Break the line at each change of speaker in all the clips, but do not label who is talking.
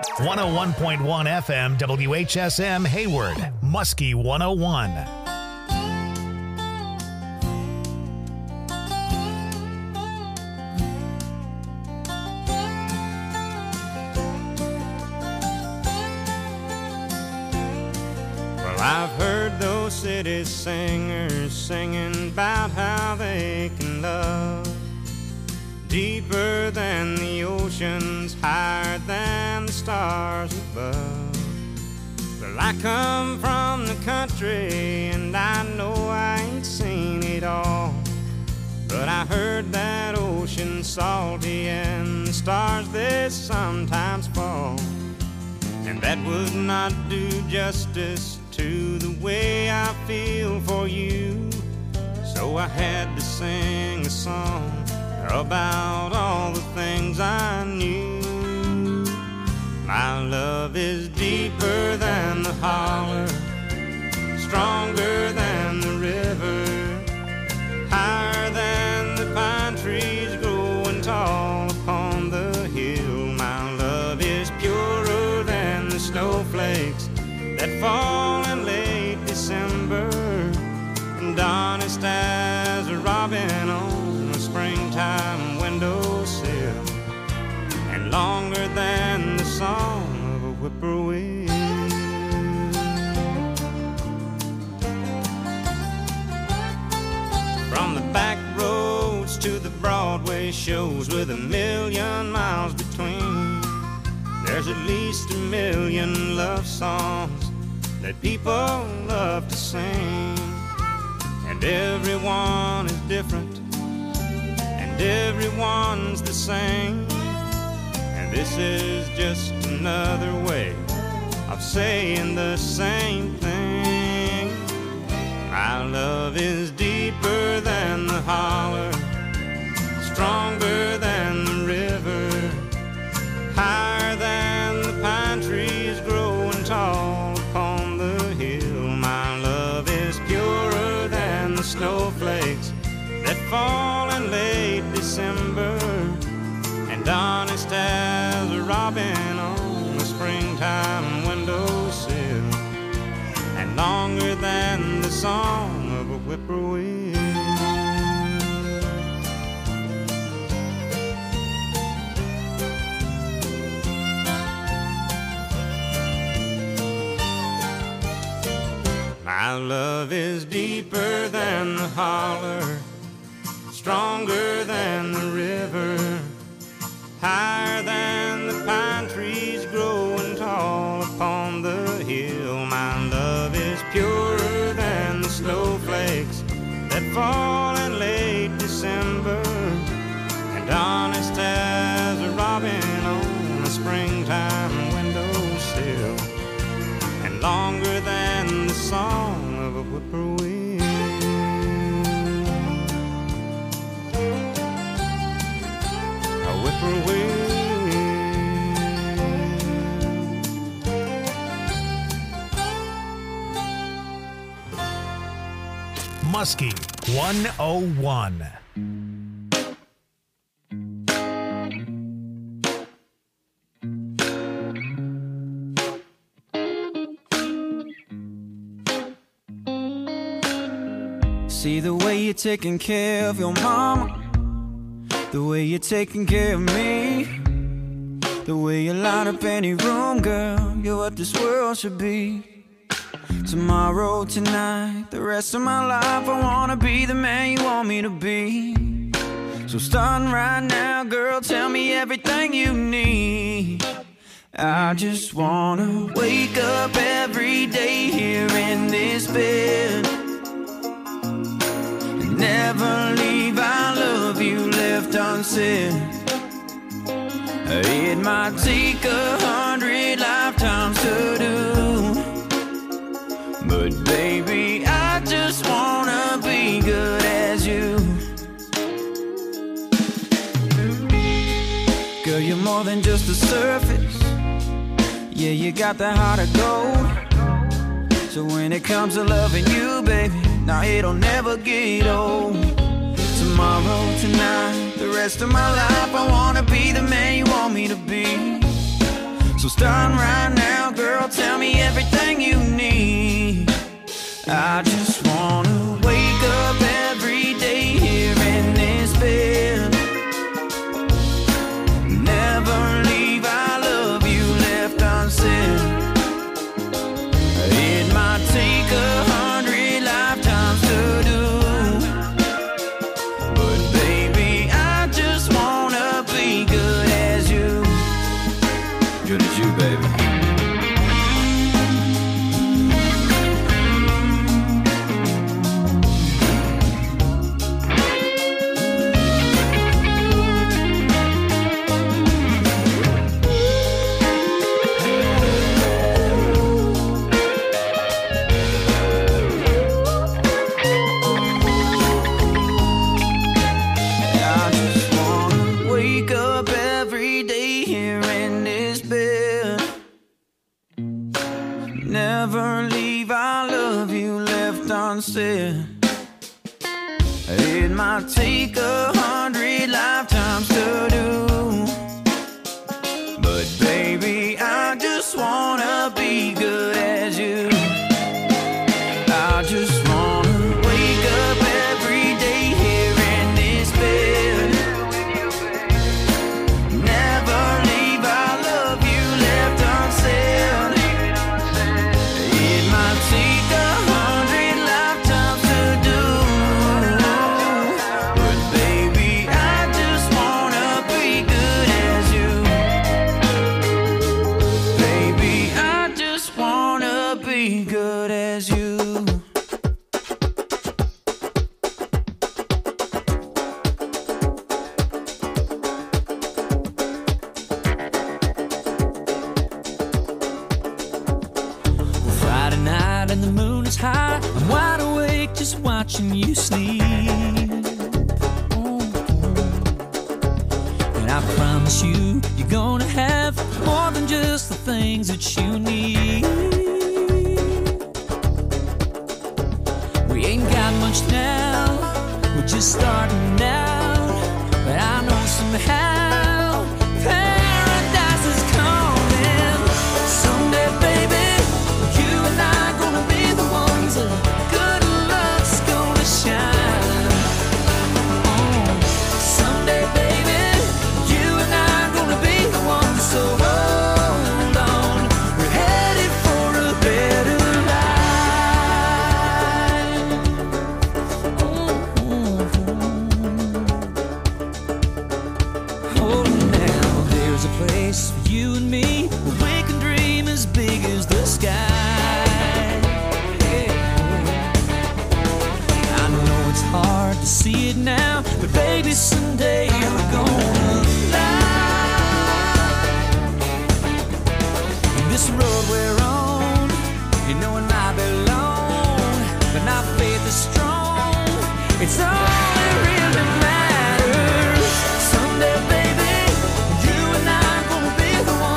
101.1 FM WHSM Hayward, Muskie 101.
I've heard those city singers singing about how they can love deeper than the oceans, higher than the stars above. Well, I come from the country and I know I ain't seen it all, but I heard that ocean's salty and the stars they sometimes fall, and that would not do justice to the way I feel for you. So I had to sing a song about all the things I knew. My love is deeper than the holler, stronger than the river, higher than the pine trees growing tall upon the hill. My love is purer than the snowflakes that fall in late December, and honest as a robin on a springtime windowsill, and longer than the song of a whippoorwill. From the back roads to the Broadway shows with 1,000,000 miles between, there's at least 1,000,000 love songs that people love to sing, and everyone is different, and everyone's the same, and this is just another way of saying the same thing. My love is deeper than the holler, stronger than the river, higher than the pine trees growing tall upon the hill. My love is purer than the snowflakes that fall in late December, and honest as a robin on a springtime windowsill, and longer than the song of a whippoorwill. My love is deeper than the holler, stronger than the river, higher than the pine trees growing tall upon the hill. My love is purer than the snowflakes that fall in late December, and honest as a robin on a springtime windowsill, and longer than the song of a whippoorwill. A whippoorwill.
Muskie 101.
See the way you're taking care of your mama, the way you're taking care of me, the way you light up any room, girl, you're what this world should be. Tomorrow, tonight, the rest of my life, I wanna be the man you want me to be. So starting right now, girl, tell me everything you need. I just wanna wake up every day here in this bed, never leave our love you left unsaid. It might take 100 lifetimes to do, but baby, I just wanna be good as you. Girl, you're more than just the surface. Yeah, you got the heart of gold. So when it comes to loving you, baby, now it'll never get old. Tomorrow, tonight, the rest of my life, I wanna be the man you want me to be. So Starting right now, girl, tell me everything you need. I just wanna wake up every day here in this bed. Never leave, I love you left unsaid. It might take 100 lifetimes to do, but baby, I just wanna be good as you. Good as you, baby. Never leave, I love you left unsaid. It might take 100 lifetimes to do, but baby, I just wanna be good as you. I just wanna wake up every day here in this bed. Never leave, I love you left unsaid. Take 100 lifetimes to do, but baby, I just wanna be good as you. Baby, I just wanna be good as you. Friday night and the moon is high, I'm wide awake just watching you sleep. And I promise you, you're gonna have more than just the things that you need. We ain't got much now, we're just starting out, but I know somehow paradise is coming someday, baby. You and I gonna be the ones that good luck's gonna shine on. Someday, baby, you and I gonna be the ones, so hold on. We're headed for a better life. Oh, now there's a place for you and me where we can dream as big as the sky. Hard to see it now, but baby, someday we're gonna fly. This road we're on, you know it might be long, but our faith is strong. It's all that really matters. Someday, baby, you and I gonna be the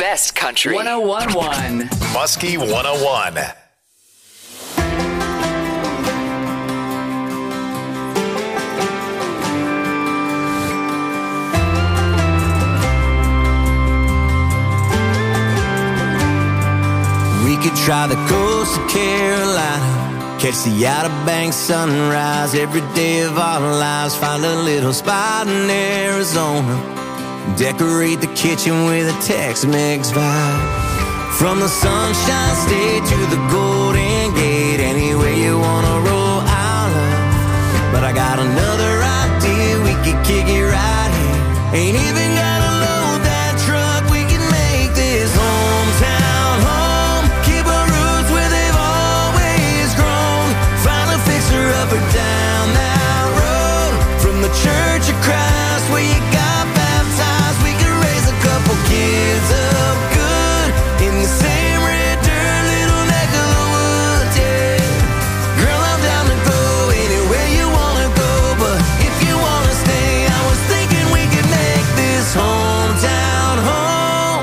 best country.
101.1
Muskie 101.
We could try the coast of Carolina, catch the Outer Banks sunrise every day of our lives. Find a little spot in Arizona, decorate the kitchen with a Tex-Mex vibe. From the Sunshine State to the Golden Gate, anywhere you wanna roll, I'll love. But I got another idea, we could kick it right here. Ain't even gotta load that truck, we can make this hometown home. Keep our roots where they've always grown. Find a fixer up or down that road. From the Church of Christ where you got baptized, we could raise a couple kids up good in the same red dirt, little neck of the woods, yeah. Girl, I'm down to go anywhere you wanna go, but if you wanna stay, I was thinking we could make this hometown home.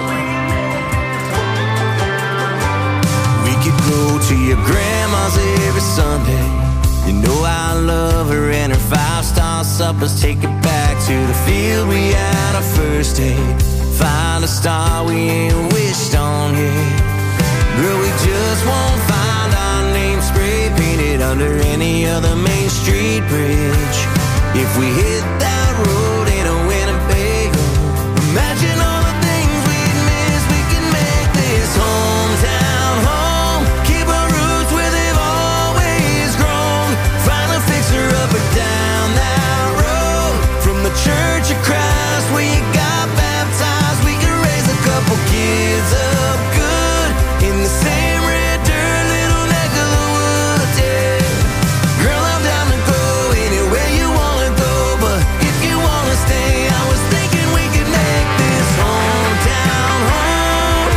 We could go to your grandma's every Sunday. You know I love her and her 5-star suppers. Take it back to the field we had our first date. Find a star we ain't wished on yet. Girl, we just won't find our name spray painted under any other Main Street bridge. If we hit that road in a Winnebago, imagine all the things we'd miss. We can make this hometown home. Keep our roots where they've always grown. Find a fixer up or down that road. From the Church of Christ where you got baptized, we can raise a couple kids up good in the same red dirt, little neck of the woods, yeah. Girl, I'm down to go anywhere you wanna go, but if you wanna stay, I was thinking we could make this hometown home.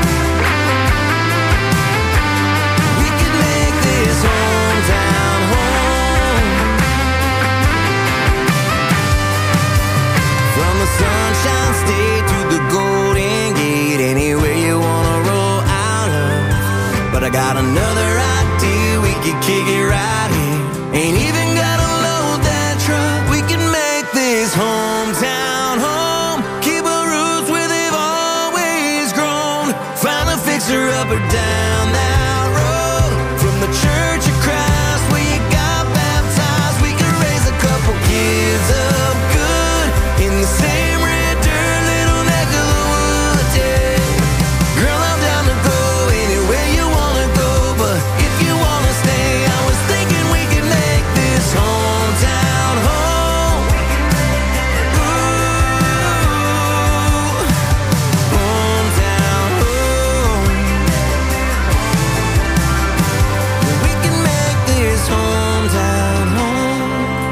We could make this hometown home. From the Sunshine State to the Golden Gate, anywhere you wanna roll, I'll love. But I got another idea, we could kick it right here. Ain't even gotta load that truck, we can make this hometown home. Keep our roots where they've always grown. Find a fixer up or down that road. From the Church of Christ where you got baptized, we can raise a couple kids up good in the same red dirt, little neck of the woods, yeah. Girl, I'm down to go anywhere you wanna go, but if you wanna stay, I was thinking we could make this hometown home. Ooh, hometown home. We can make this hometown home.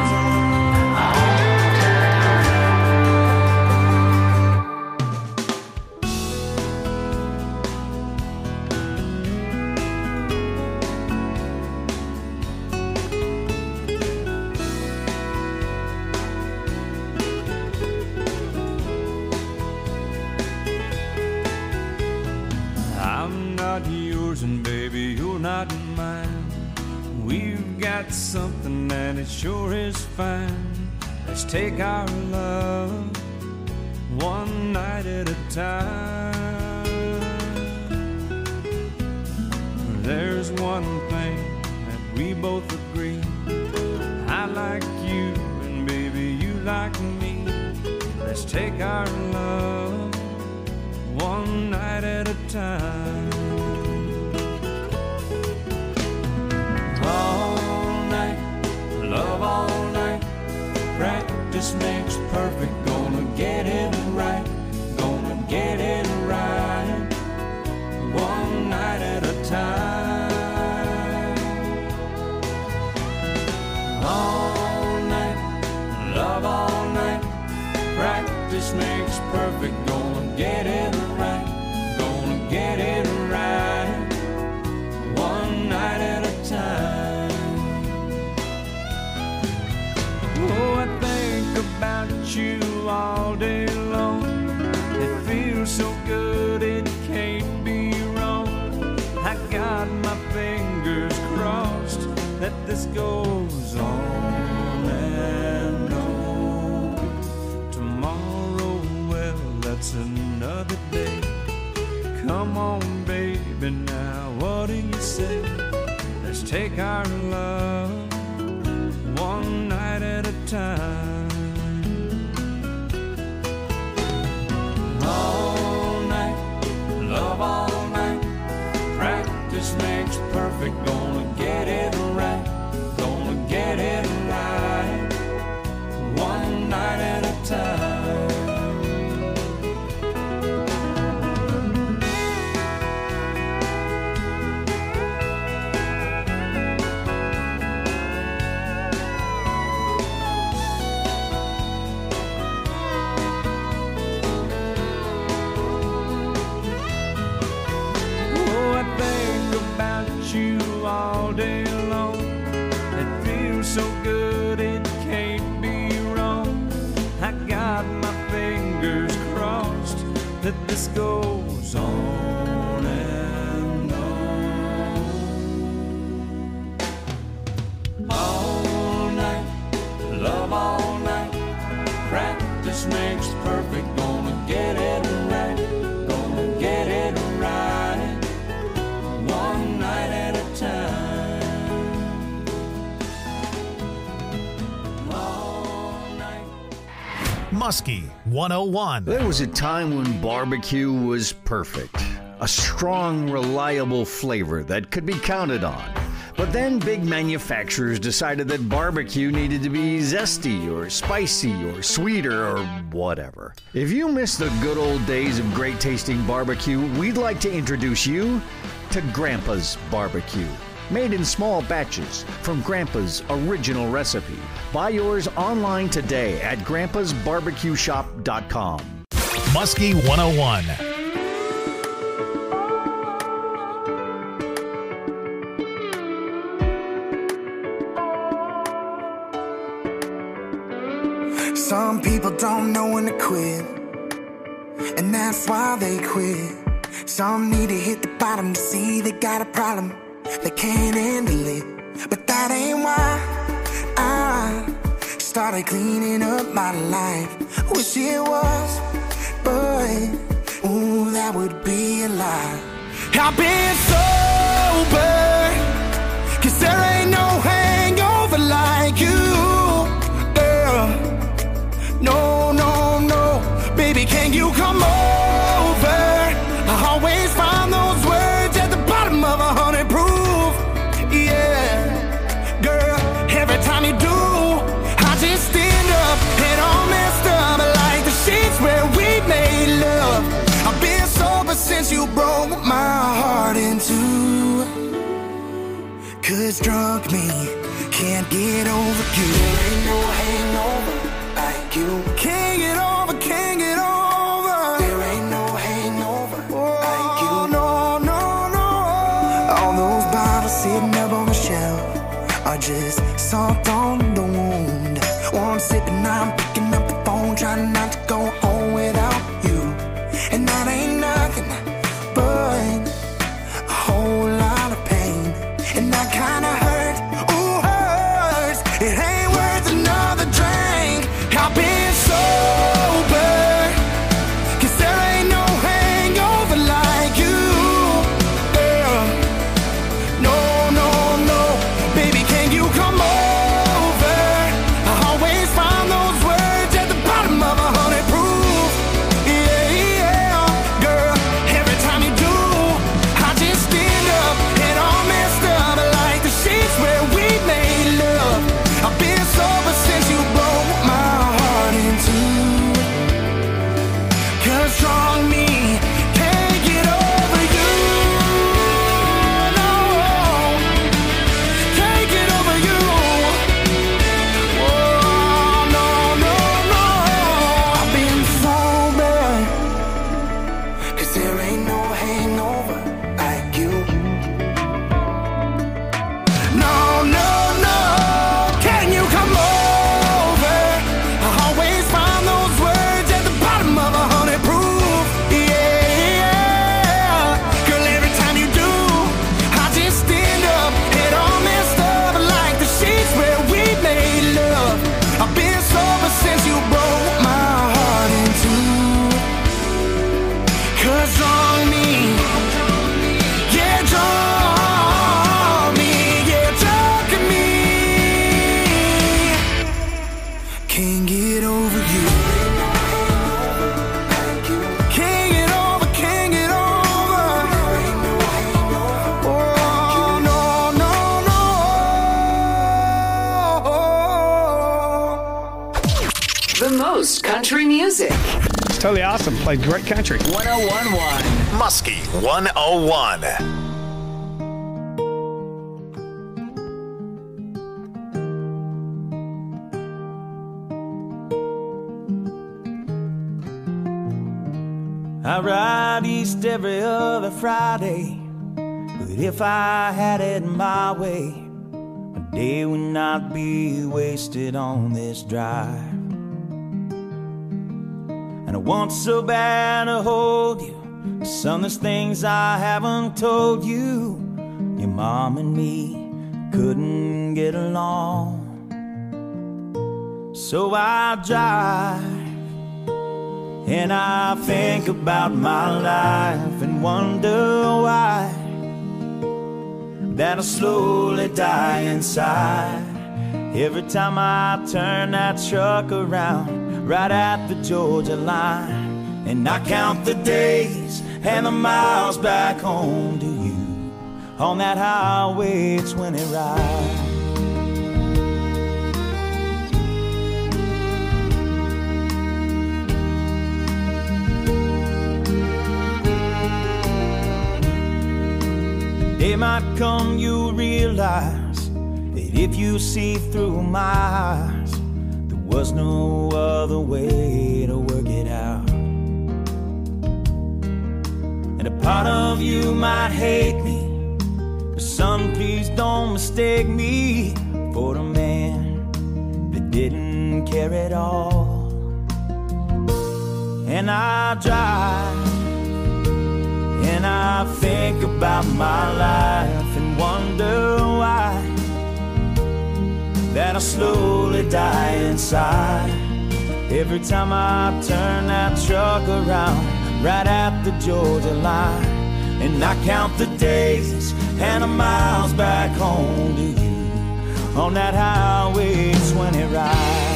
I'm not yours and baby, you're not mine. We've got something and it sure is fine. Let's take our love one night at a time. There's one thing that we both agree. I like you and baby, you like me. Let's take our love one night at a time. All night, love all night. Practice makes perfect. Gonna get it right. Gonna get it right. One night at a time. All night, love all night. Practice makes perfect. Gonna get it right. Gonna get it right. One night at a time. Oh, I think about you all day long. It feels so good, it
this goes on and on. Tomorrow, well, that's another day. Come on, baby, now what do you say? Let's take our love one night at a time. All night, love all night. Practice makes perfect. Gonna get it right. Gonna get it right. One night at a time. All day long, it feels so good it can't be wrong. I got my fingers crossed that this goes on and on. All night, love all night. Practice makes perfect. Gonna get it right. Gonna get it right. One night at a time.
Muskie 101.
There was a time when barbecue was perfect. A strong, reliable flavor that could be counted on. But then big manufacturers decided that barbecue needed to be zesty or spicy or sweeter or whatever. If you miss the good old days of great tasting barbecue, we'd like to introduce you to Grandpa's Barbecue. Made in small batches from Grandpa's original recipe. Buy yours online today at grandpasbarbecueshop.com.
Muskie 101.
Some people don't know when to quit, and that's why they quit. Some need to hit the bottom to see they got a problem. They can't handle it, but that ain't why I started cleaning up my life. Wish it was, but ooh, that would be a lie. I've been sober, 'cause there ain't no hangover like you, girl. No, no, no, baby, can you come over? I always find those words at the bottom of 100 proof. Yeah, girl, every time you do, I just stand up and all messed up like the sheets where we made love. I've been sober since you broke my heart in two. 'Cause drunk me can't get over you. There ain't no hangover like you. Can't get over, can't get over. There ain't no hangover like you. No, no, no. All those bottles sitting up on the shelf are just salt on the wound. One sip and I'm picking up the phone, trying not to go home without you. And that ain't nothing but a whole lot of pain. And that kind of hurt, ooh, hurts. It ain't worth another drink. I've been sober, 'cause there ain't no hangover like you, girl. No, no, no, baby, can you come over? I always find those words at the bottom of 100 proof. can't get over you. Can't get over, can't get over. Oh, no, no, no.
The most country music.
It's totally awesome. Played great country.
101.1 Muskie 101.
I ride east every other Friday, but if I had it my way, my day would not be wasted on this drive. And I want so bad to hold you, some there's things I haven't told you. Your mom and me couldn't get along, so I drive. And I think about my life and wonder why that I slowly die inside every time I turn that truck around right at the Georgia line. And I count the days and the miles back home to you on that Highway 20 ride. Day might come, you realize that if you see through my eyes, there was no other way to work it out. And a part of you might hate me, but son, please don't mistake me for the man that didn't care at all. And I drive, and I think about my life and wonder why that I slowly die inside every time I turn that truck around right at the Georgia line. And I count the days and the miles back home to you on that Highway 20 ride.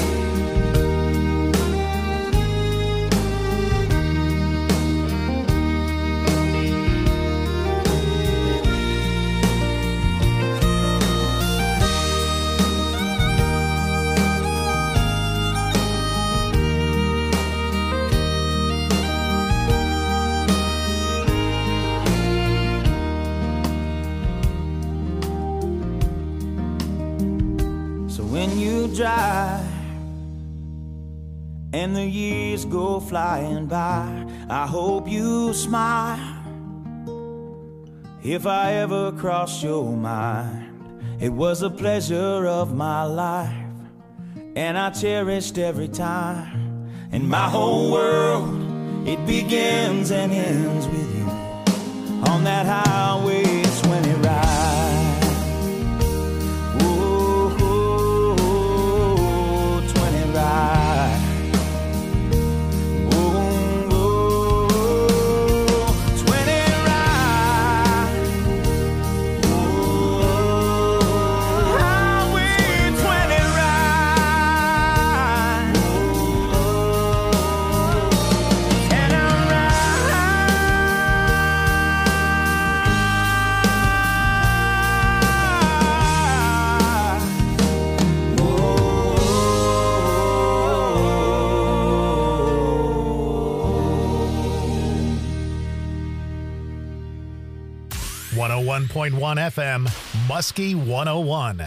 Drive and the years go flying by, I hope you smile if I ever cross your mind. It was a pleasure of my life, and I cherished every time. And my whole world, it begins and ends with you on that Highway 20 ride.
.1 FM, Muskie 101.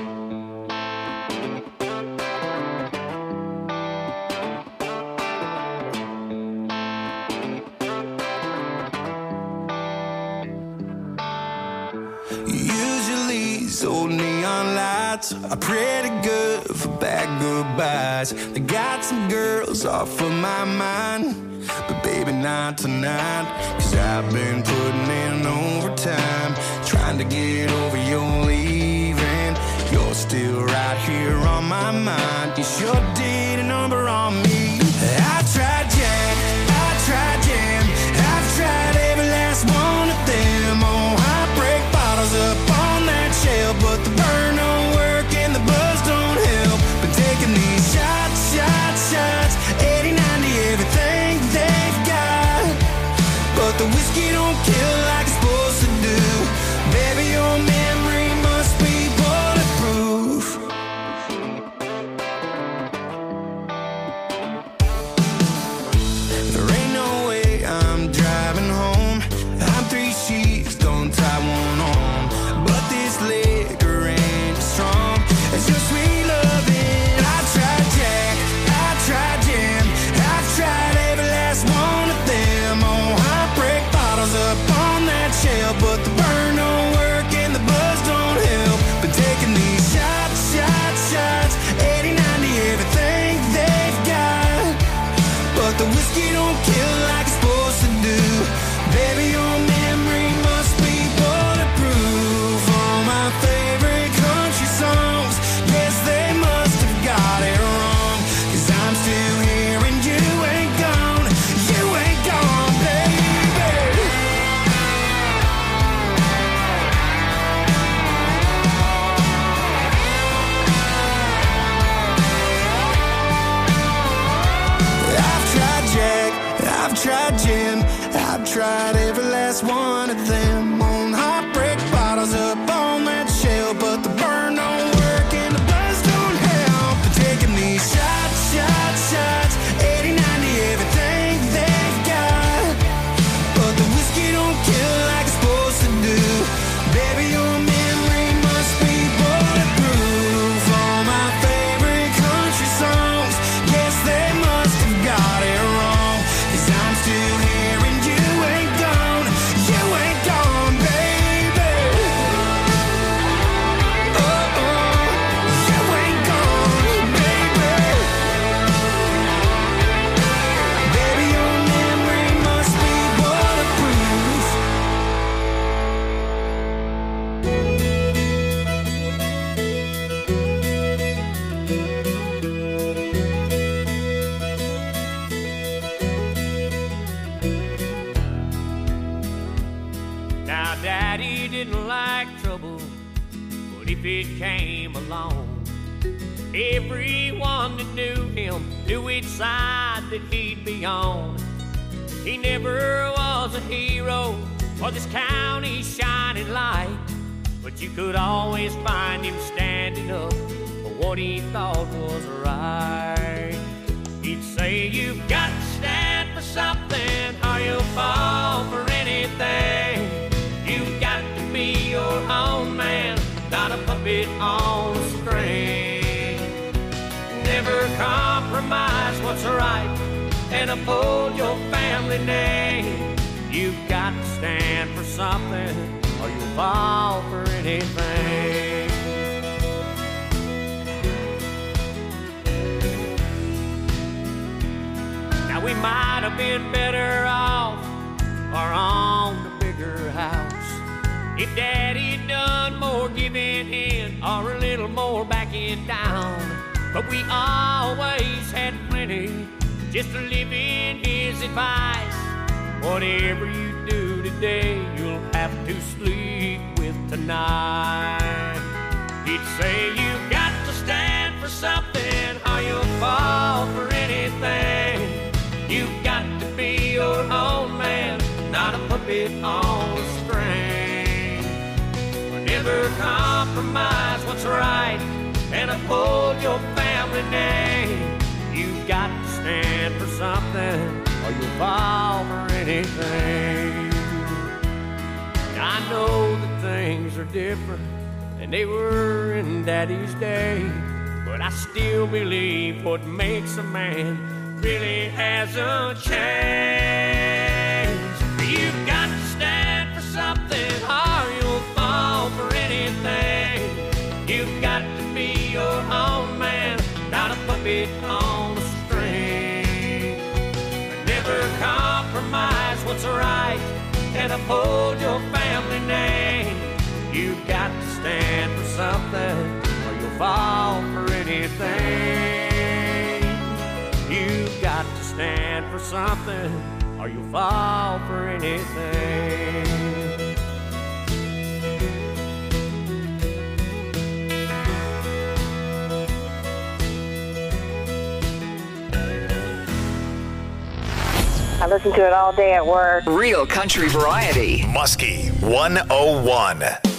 Usually these old neon lights are pretty good for bad goodbyes. They got some girls off of my mind, but baby not tonight. 'Cause I've been putting in overtime, trying to get over your leaving. You're still right here on my mind. You sure did a number on me. I tried Jack, I tried Jam, I've tried every last one of them. Oh, I break bottles up on that shelf, but the burn don't work and the buzz don't help. Been taking these shots I've tried gin, I've tried every last one of them. On heartbreak bottles up on that shelf, but the burn don't work and the buzz don't help. They're taking these shots, 80, 90, everything they've got, but the whiskey don't kill like it's supposed to do. Baby, your memory must be bulletproof. All my favorite country songs, yes, they must have got it wrong, 'cause I'm still here and you ain't gone, baby. Oh, you ain't gone, baby. Baby, your memory must be bulletproof.
Now, Daddy didn't like trouble, but if it came along, everyone that knew him knew which side that he'd be on. He never was a hero or this county's shining light, but you could always find him standing up for what he thought was right. He'd say, you've got to stand for something or you'll fall for anything. You've got to be your own man, not a puppet on a string. Never compromise what's right and uphold your family name. You've got to stand for something or you'll fall for anything. Now we might have been better off or on the bigger house if Daddy had done more giving in or a little more backing down. But we always had plenty just to live in his advice. Whatever you do today, you'll have to sleep with tonight. He'd say, you've got to stand for something or you'll fall for anything. You've got to be your own man, not a puppet on a string. Never compromise what's right and uphold your family name. You've got to stand for something or you'll fall for anything. I know that things are different than they were in Daddy's day, but I still believe what makes a man really hasn't changed. You've got to stand for something or you'll fall for anything. You've got to be your own man, not a puppet on a string. Never compromise what's right and uphold your family name. You've got to stand for something or you'll fall for anything. You've got to stand for something or you'll fall for anything.
I listen to it all day at work.
Real country variety.
Muskie 101.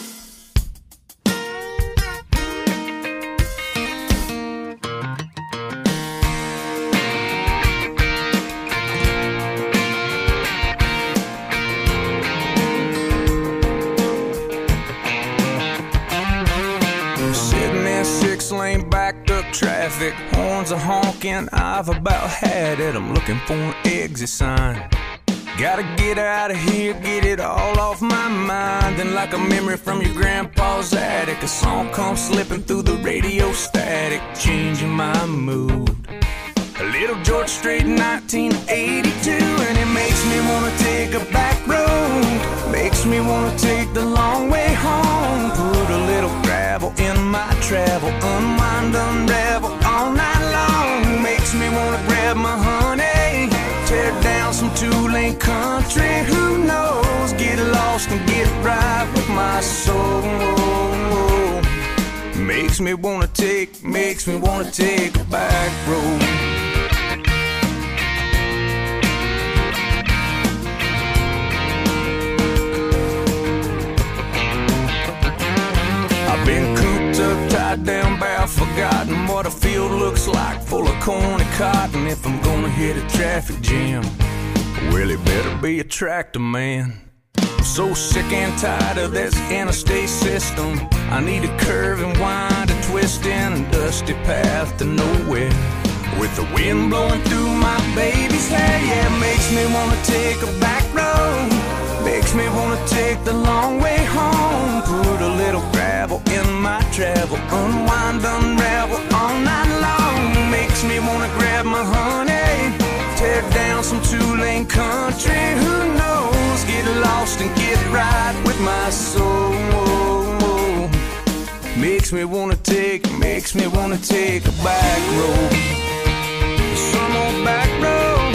Sitting in 6-lane backed up traffic, horns are honking, I've about had it. I'm looking for an exit sign. Gotta get out of here, get it all off my mind. Then like a memory from your grandpa's attic, a song comes slipping through the radio static, changing my mood. A little George Strait, 1982, and it makes me wanna take a back road. Makes me wanna take the long way home. Put a little gravel in my travel, unwind, unravel all night long. Makes me wanna grab my honey, tear down some two-lane country. Who knows? Get lost and get right with my soul. Makes me wanna take a back road.
cotton if I'm gonna hit a traffic jam. Well, it better be a tractor man. I'm so sick and tired of this interstate system. I need a curve and wind, a twist in a dusty path to nowhere. With the wind blowing through my baby's hair, yeah, it makes me wanna take a back road. Makes me wanna take the long way home. Put a little gravel in my travel, unwind, unravel all night long. Makes me wanna grab my honey, tear down some two-lane country. Who knows? Get lost and get right with my soul. Makes me wanna take a back road. Some old back road.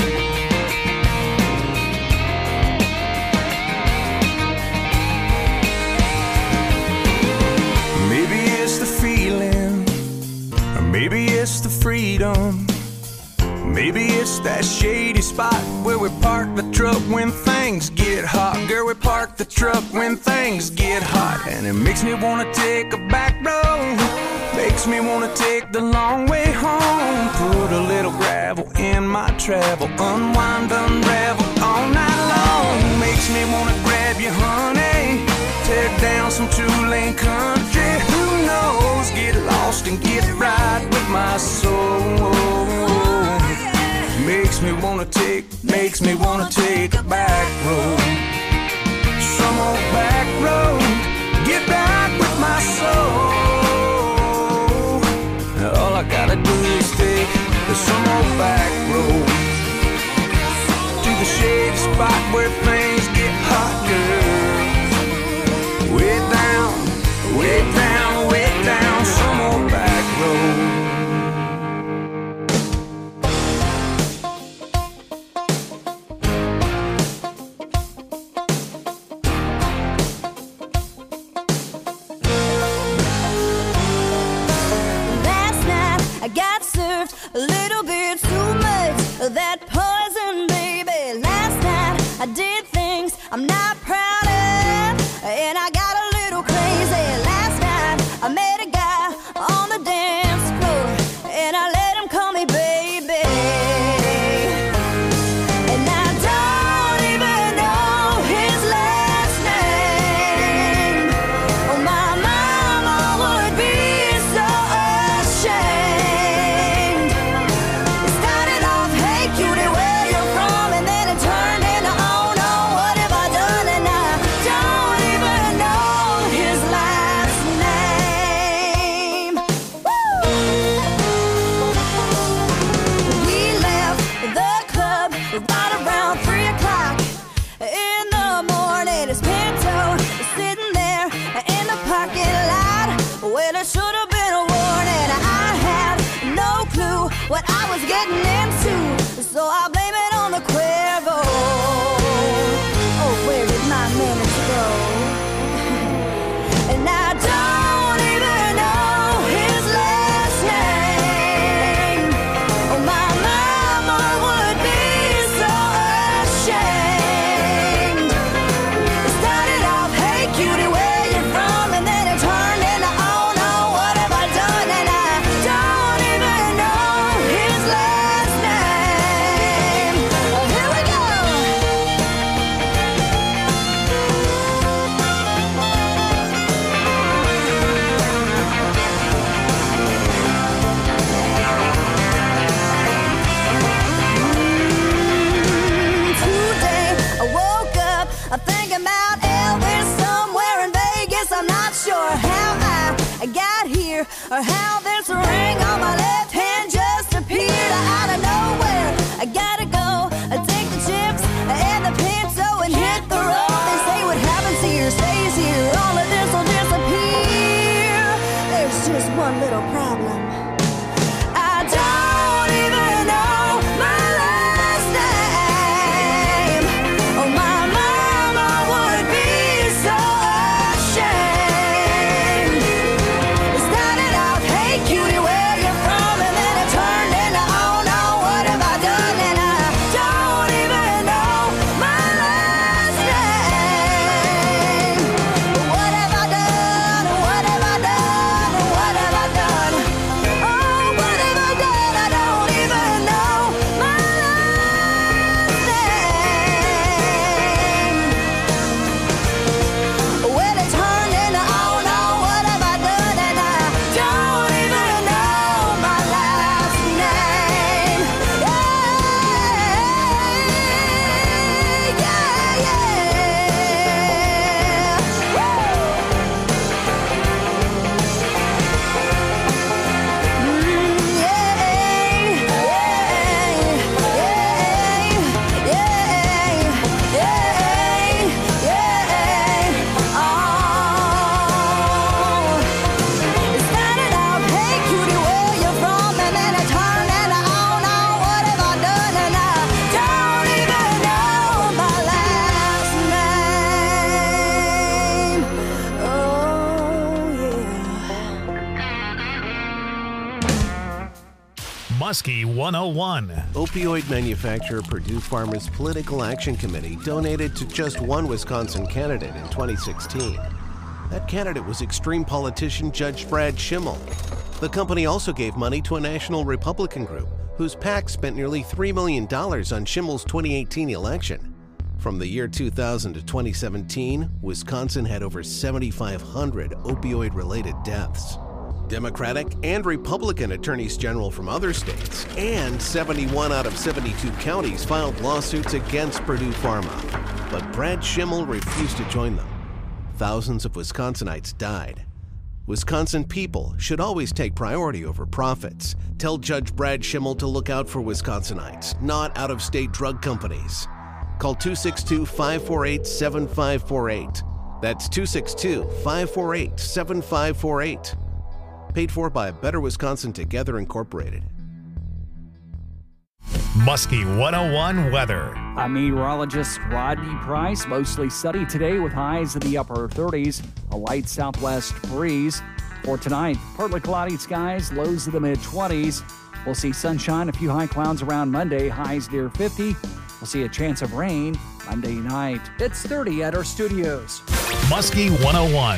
Maybe it's the feeling, or maybe it's the freedom. Maybe it's that shady spot where we park the truck when things get hot. Girl, we park the truck when things get hot. And it makes me wanna take a back road. Makes me wanna take the long way home. Put a little gravel in my travel, unwind, unravel all night long. Makes me wanna grab you, honey, tear down some two-lane country. Who knows? Get lost and get right with my soul. Makes me wanna take a back road. Some old back road. Get back with my soul. All I gotta do is take some old back road to the shady spot where things get hot, girl. Way down, way down, way down, some old back road.
A little bit too much of that poison, baby. Last night I did things I'm not proud of, and I got a little crazy. Last night I met a guy on the dance floor, and I let him call me baby. And I don't even know his last name. Oh, my mama would be so ashamed. Right around 3 o'clock in the morning, his Pinto is sitting there in the parking lot. Well, it should have been a warning. I had no clue what I was getting into, so I blame it on the Cuervo. Oh, where did my minutes go? And I don't even know his last name. Oh, my mama would be so ashamed. It started off, hey cutie, where you from? And then it turned into, oh no, what have I done? And I don't even know his last name. Oh, here we go.
Muskie 101.
Opioid manufacturer Purdue Pharma's Political Action Committee donated to just one Wisconsin candidate in 2016. That candidate was extreme politician Judge Brad Schimmel. The company also gave money to a national Republican group whose PAC spent nearly $3 million on Schimmel's 2018 election. From the year 2000 to 2017, Wisconsin had over 7,500 opioid-related deaths. Democratic and Republican attorneys general from other states and 71 out of 72 counties filed lawsuits against Purdue Pharma. But Brad Schimmel refused to join them. Thousands of Wisconsinites died. Wisconsin people should always take priority over profits. Tell Judge Brad Schimmel to look out for Wisconsinites, not out-of-state drug companies. Call 262-548-7548. That's 262-548-7548. Paid for by Better Wisconsin Together Incorporated.
Muskie 101 weather.
I'm meteorologist Rodney Price. Mostly sunny today with highs in the upper 30s. A light southwest breeze. For tonight, partly cloudy skies, lows in the mid-20s. We'll see sunshine, a few high clouds around Monday, highs near 50. We'll see a chance of rain Monday night. It's 30 at our studios.
Muskie 101.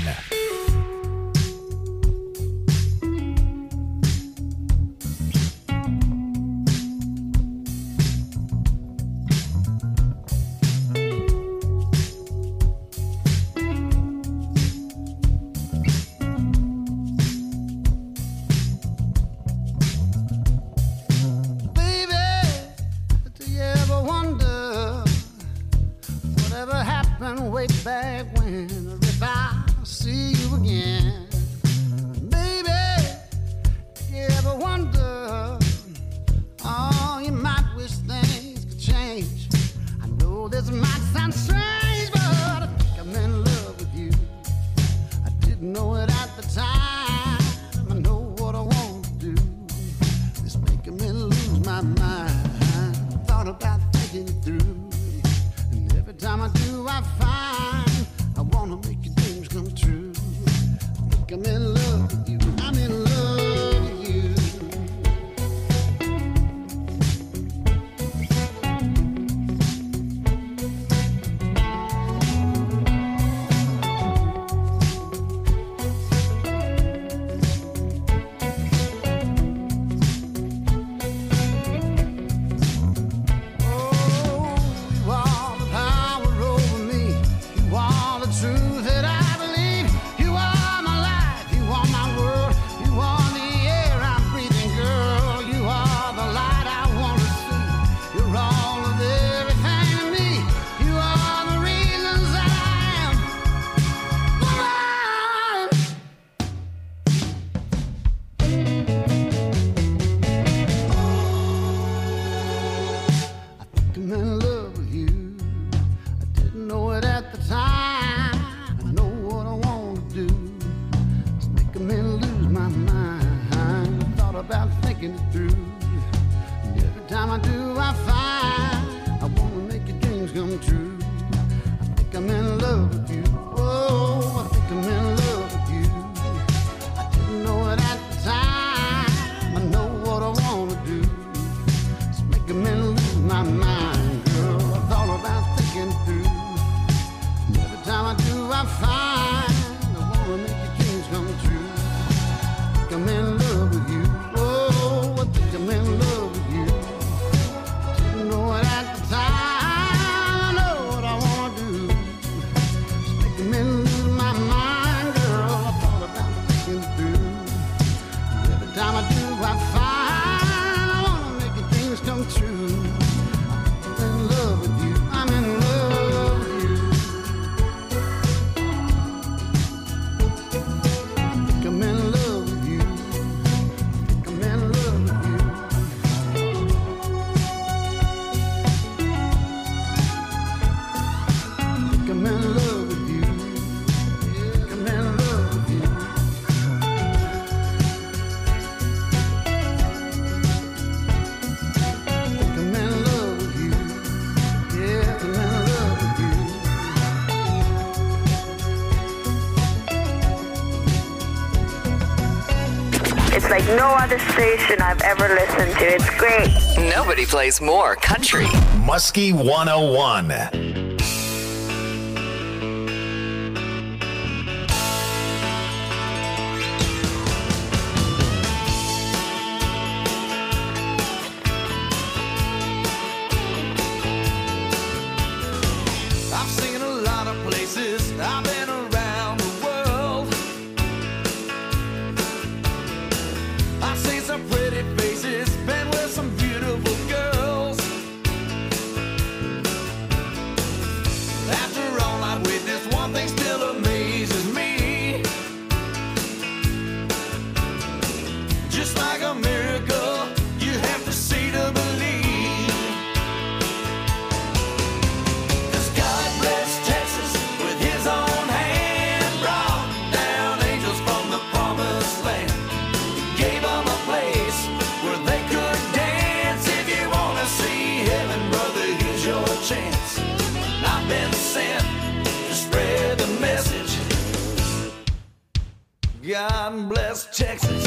no other station I've ever listened to. It's great.
Nobody plays more country.
Muskie 101.
I've seen a lot of places. I've been around the world. I've seen some pretty faces, been with some beautiful girls. After all I've witnessed, one thing still amazes me. Just like a miracle, you have to see to believe. Chance. I've been sent to spread the message. God bless Texas.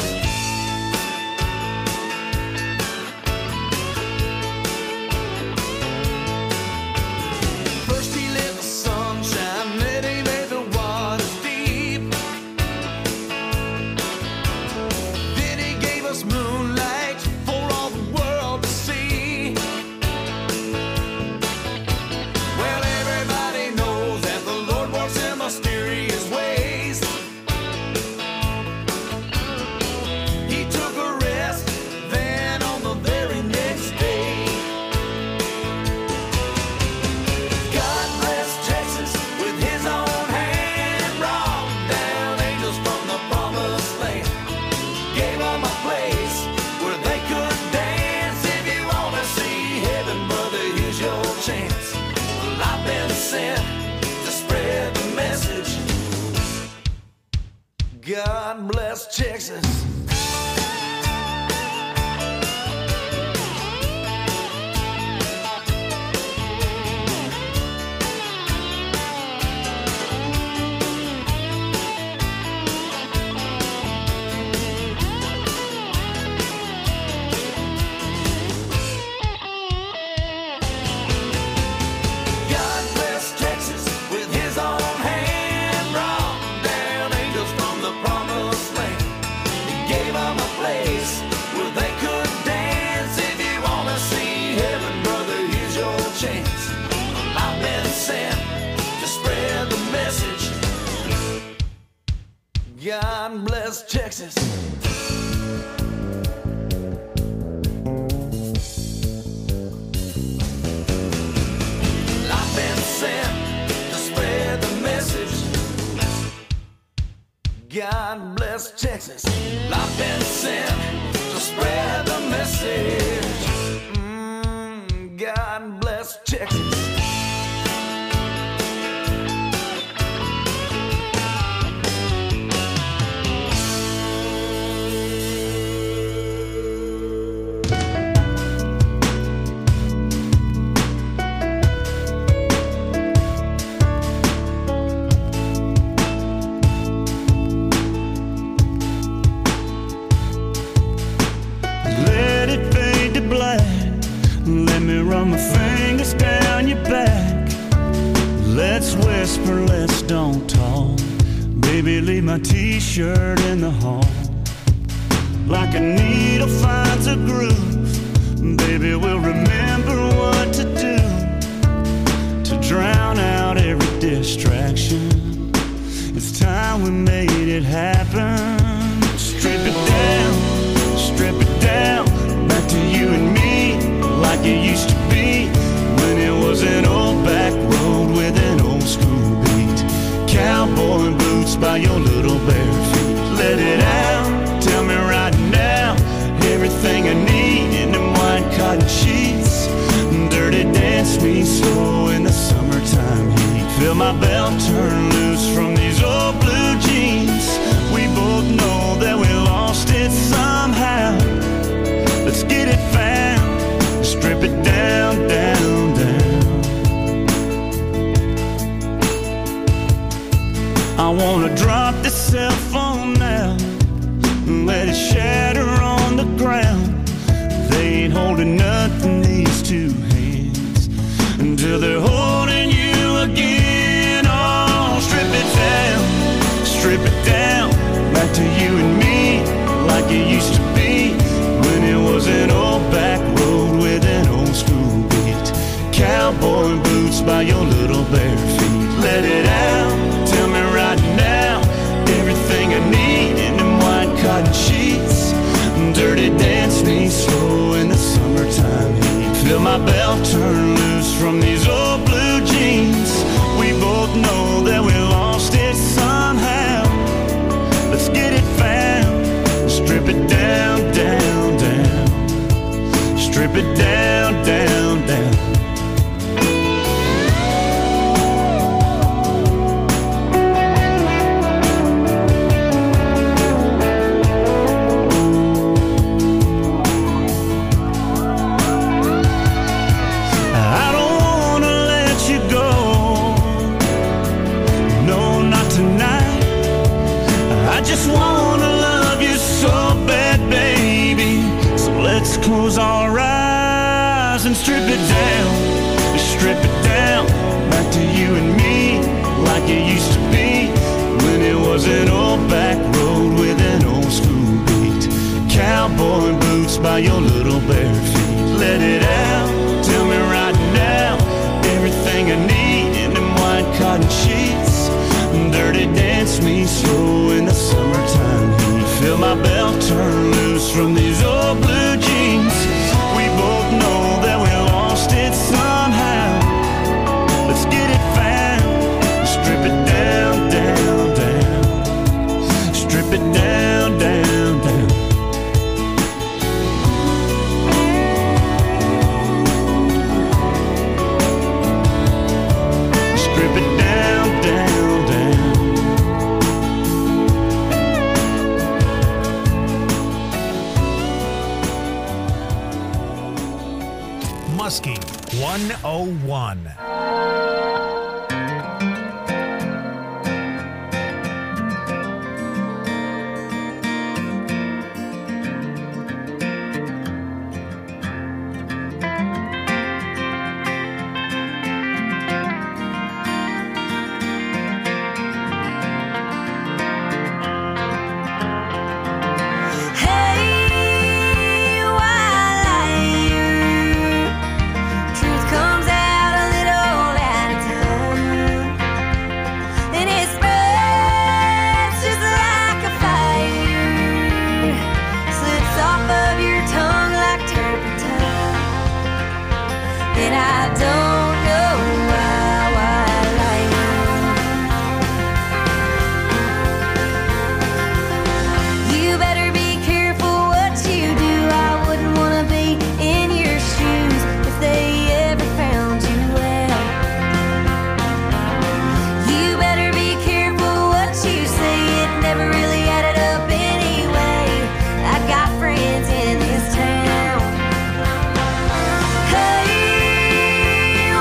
First he lit the sunshine, then he made the waters deep. Then he gave us moonlight for all the world to see. Mysterious ways. He took a rest, then on the very next day. God bless Texas with his own hand, brought down angels from the promised land. Gave them a place where they could dance. If you want to see heaven, brother, here's your chance. Well, I've been sent to spread the message. God bless Texas. God bless Texas. I've been sent to spread the message. God bless Texas. I've been sent to spread the message. God bless Texas.
Run my fingers down your back. Let's whisper, let's don't talk. Baby, leave my t-shirt in the hall. Like a needle finds a groove, baby, we'll remember what to do to drown out every distraction. It's time we made it happen. Strip it down, back to you and me, like it used to be when it was an old back road with an old school beat. Cowboy boots by your little bare feet. Let it out, tell me right now everything I need in them white cotton sheets. Dirty dance me slow in the summertime heat. Feel my belt turn loose from these old blue jeans. We both know that we lost it somehow. Let's get it found. Strip it down, down, down. I wanna drop this cell phone now and let it shatter in these two hands until they're holding you again. Oh, strip it down, back to you and me, like it used to be when it was an old back road with an old school beat. Cowboy boots by your little bare feet. Let it out, tell me right now, everything I need in them white cotton sheets. Dirty dance me slow in the summertime heat. Feel my belt turn loose from these old blue jeans. We both know that we lost it somehow. Let's get it found. Strip it down, down, down. Strip it down, down, down. Close our eyes and strip it down, back to you and me, like it used to be when it was an old back road with an old school beat. Cowboy boots by your little bare feet. Let it out, tell me right now, everything I need in them white cotton sheets. Dirty dance me slow in the summertime heat. Feel my belt turn loose from these old blue jeans. We both know that we lost it somehow. Let's get it found. Strip it down, down, down. Strip it down, down, down. Strip it down, down, down.
Muskie 101.
Friends in this town. Hey,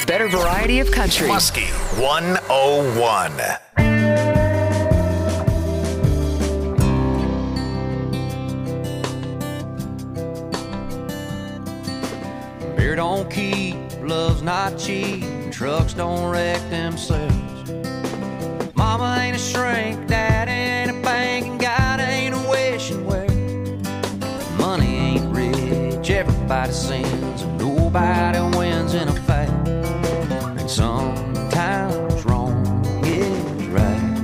better variety of country.
Muskie 101.
Beer don't keep, love's not cheap, trucks don't wreck themselves. Mama ain't a shrink, dad ain't a bank, and God ain't a wishing well. Money ain't rich, everybody sins, and nobody wins in a fight. And sometimes wrong is right.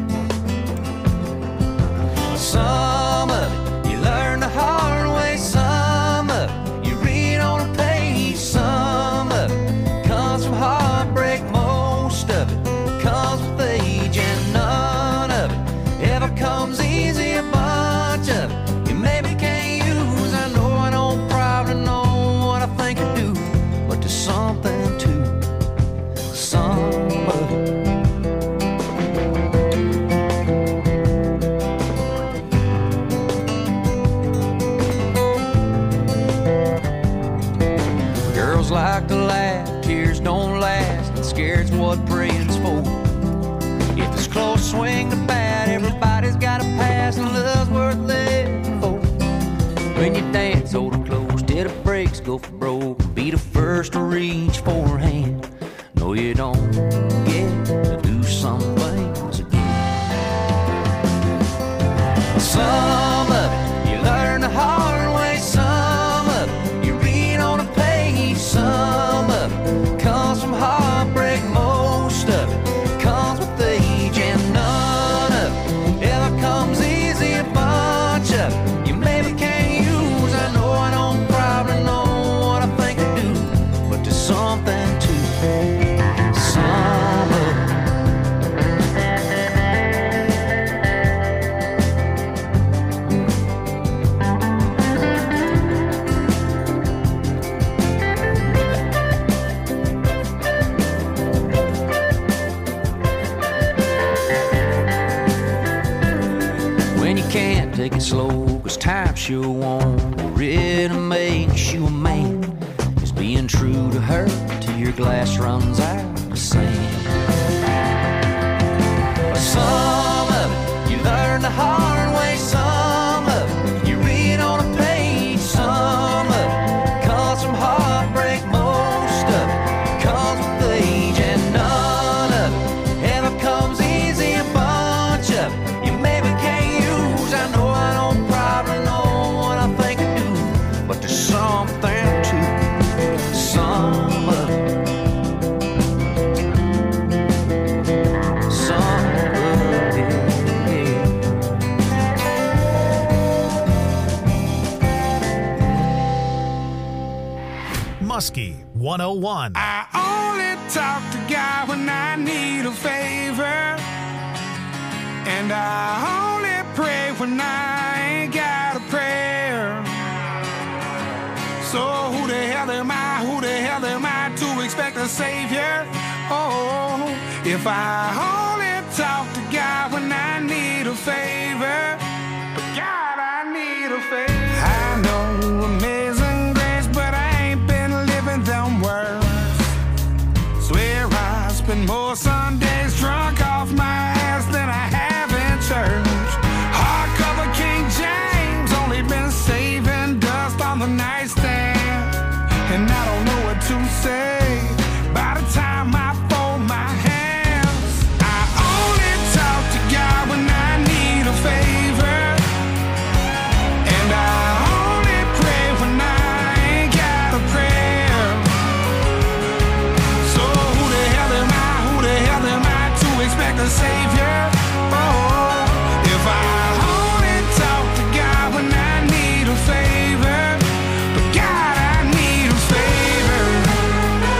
Some of it you learn the hard way, some of it you read on a page, some of it comes from heartbreak, most of it comes with age, and none of it ever comes easy. A bunch of it you maybe can't use. I know I don't probably know what I think I do, but there's something to some of it. Girls like to laugh, tears don't last, and scared's what praying's for. If it's close, swing the bat, everybody's got a pass, and love's worth living for. When you dance, hold it close till the brakes go for broke. Be the first to reach for her hand. No, you don't get to do some things again. Some of it you learn the hard way, some of it you read on a page, some of it comes from heartbreak, most of it comes with age, and none of it ever comes easy. A bunch of it you maybe can't use. I know I don't probably know what I think I do, but there's something to some of it. When you can't take it slow, cause time sure won't really makes you a man. Is being true to her till your glass runs out of sand. Some of it you learn the hard way, some of it you read on a page, some of it comes from heartbreak, most of it comes with age, and none of it ever comes easy. A bunch of it you maybe can't use. I know I don't probably know what I think I do, but there's something to some of it. Some of it, yeah.
Muskie 101.
I only talk to God when I need a favor, and I only pray when I ain't got a prayer. So who the hell am I? Who the hell am I to expect a savior? Oh, if I only talk to God when I need a favor, God, I need a favor. I know amazing grace, but I ain't been living them words. Swear I spend more Sundays drunk off my ass than I have in church. Hardcover King James, only been saving dust on the nightstand, and I don't know what to say by the time I fold my hands. I only talk to God when I need a favor, and I only pray when I ain't got a prayer. So who the hell am I? Who the hell am I to expect a savior? Oh, if I only talk to God when I need a favor, but God, I need a favor.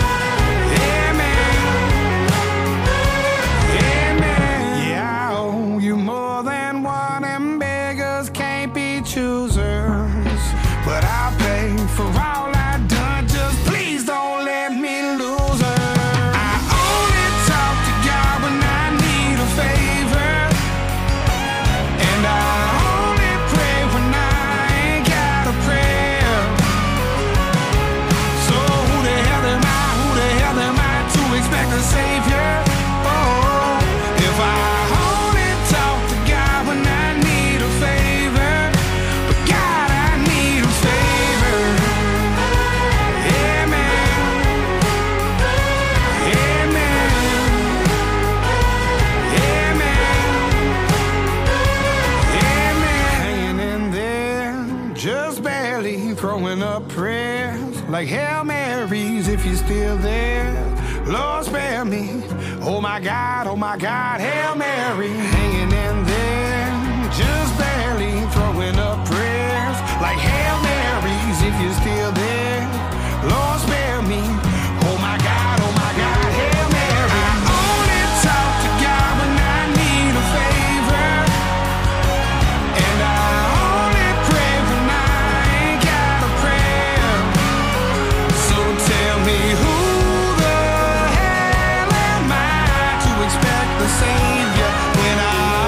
like Hail Marys if you're still there. Lord spare me. Oh my God, Hail Mary. Hanging in there, just barely throwing up prayers like Hail Marys if you're still there. Lord spare me. Oh my God, Hail Mary. I only talk to God when I need a favor, and I only pray when I ain't got a prayer. So tell me who the hell am I to expect the same